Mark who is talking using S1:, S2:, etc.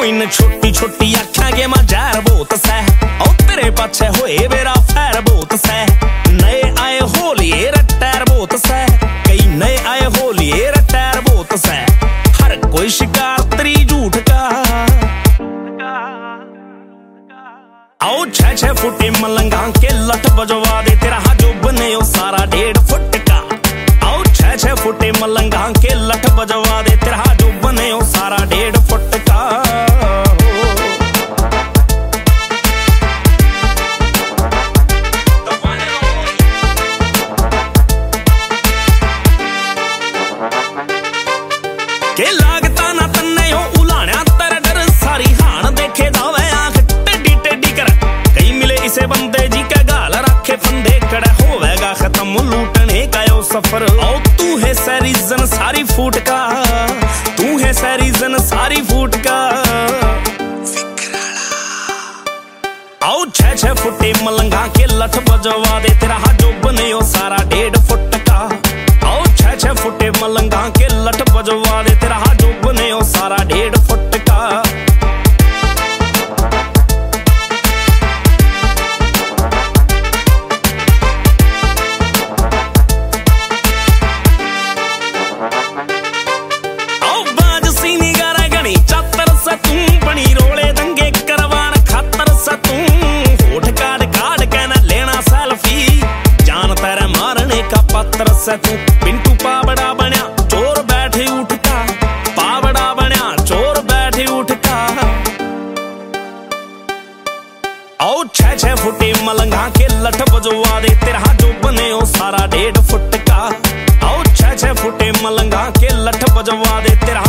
S1: इन छोटी छोटी आख्या गे मैं जहर बहुत सह ओ तेरे पाछे होए मेरा फैर बहुत सह नए आए होलिए रटैर बहुत सह कई नए आए होलिए रटैर बहुत सह हर कोई शिकार तेरी झूठ का आओ 6-6 फुटे मलंगा के लठ बजवा दे तेरा जो बने ओ सारा 1.5 फुट का आओ 6-6 फुटे मलंगा के लठ बजवा दे तेरा जो बने ओ सारा 1.5 फुट का के लागता ना तन्ने हो उलाण्या तेरा डर सारी हाण देखे दावे आंख टेडी टेडी कर कई मिले इसे बंदे जी के गाल रखे फंदे कड़े होवेगा खत्म लूटने का यो सफर ओ तू है सैरीजन सारी फूट का तू है सैरीजन सारी फूट का आओ 6-6 फुटे मलंगा के लठ बजवा दे तेरा जो बने ओ सारा 1.5 फुट का आओ 6-6 फुटे मलंगा के लठ बजवा दे तेरा जो बने ओ सारा 1.5 फुट का आओ बाज सीनी गारा गणी चातर से तू बनी रोले दंगे करवान खातर से तू होठ काट काट के ना लेना सेल्फी जान तेरे मारने का पत्थर से तू पिंटू पावड़ा बन्या चोर बैठे उठका पावड़ा बन्या चोर बैठे उठका आओ 6-6 फुटे मलंगा के लठ बजवा दे तेरा जो बने ओ सारा 1.5 फुट का आओ 6-6 फुटे मलंगा के लठ बजवा दे तेरा